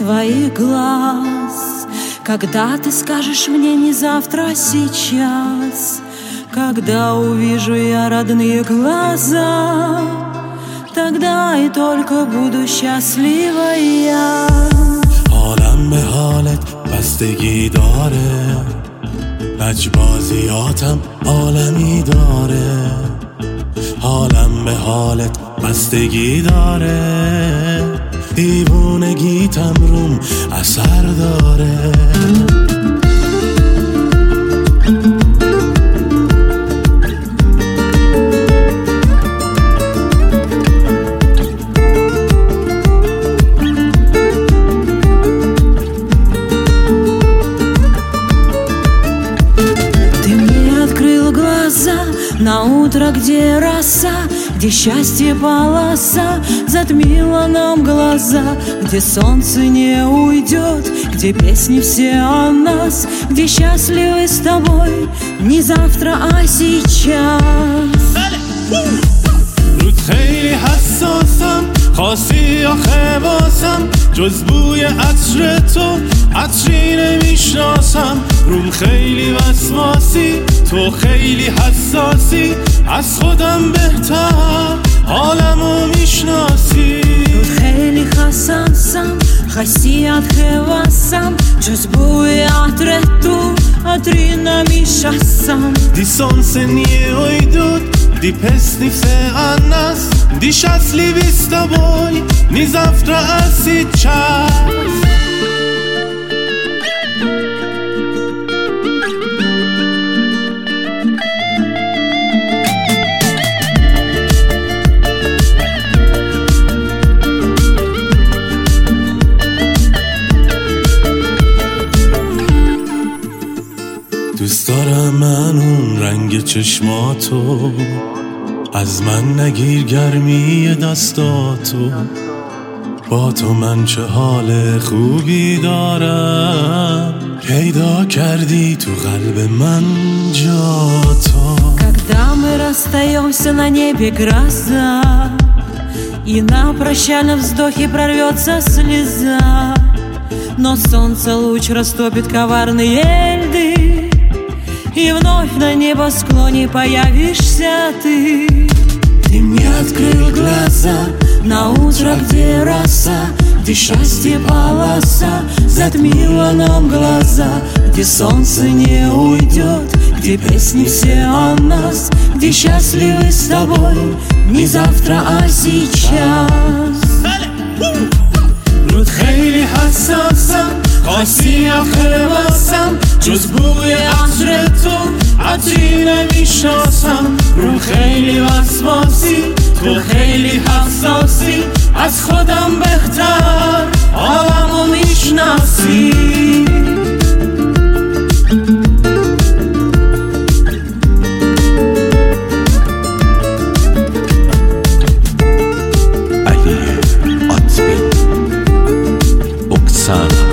твоих глаз. Когда ты скажешь мне не завтра, а сейчас, когда увижу я родные глаза, тогда и только буду счастлива я. حالم به حالت بستگی داره، لجبازیاتم عالمی داره. حالم به حالت بستگی داره، دیوونگیتم روم اثر داره. На утро, где роса, где счастье полоса затмила нам глаза, где солнце не уйдет, где песни все о нас, где счастливы с тобой не завтра, а сейчас. رود خیلی حساسم، خاصی آخه واسم، جز بوی عطر تو عطری نمیشناسم. روم خیلی وسواسی، تو خیلی حساسی، از خودم بهتر حالمو میشناسی. رود خیلی حساسم، خاصی آخه واسم، جز بوی عطر تو عطری نمیشناسم. Di sonse nie ujdut, di pesni se annas, di счастливи с тобой не завтра, а сейчас. دوست دارم من اون رنگ چشماتو، از من نگیر گرمی دستاتو. با تو من چه حال خوبی دارم، پیدا کردی تو قلب من جاتو. Когда мы расстаемся, на небе гроза, и на прощальном вздохе прорвется слеза, но солнце луч растопит коварные льды, и вновь на небосклоне появишься ты. Ты мне открыл глаза на утро, где роса, где счастье полоса затмила нам глаза, где солнце не уйдет, где песни все о нас, где счастливы с тобой не завтра, а сейчас. رود خیلی حساسم، خاصی آخه واسم، جز بوی عطر تو عطری نمیشناسم. رو خیلی وسواسی، تو خیلی حساسی، از خودم بهتر حالمو میشناسی. علی عطبی، اکسان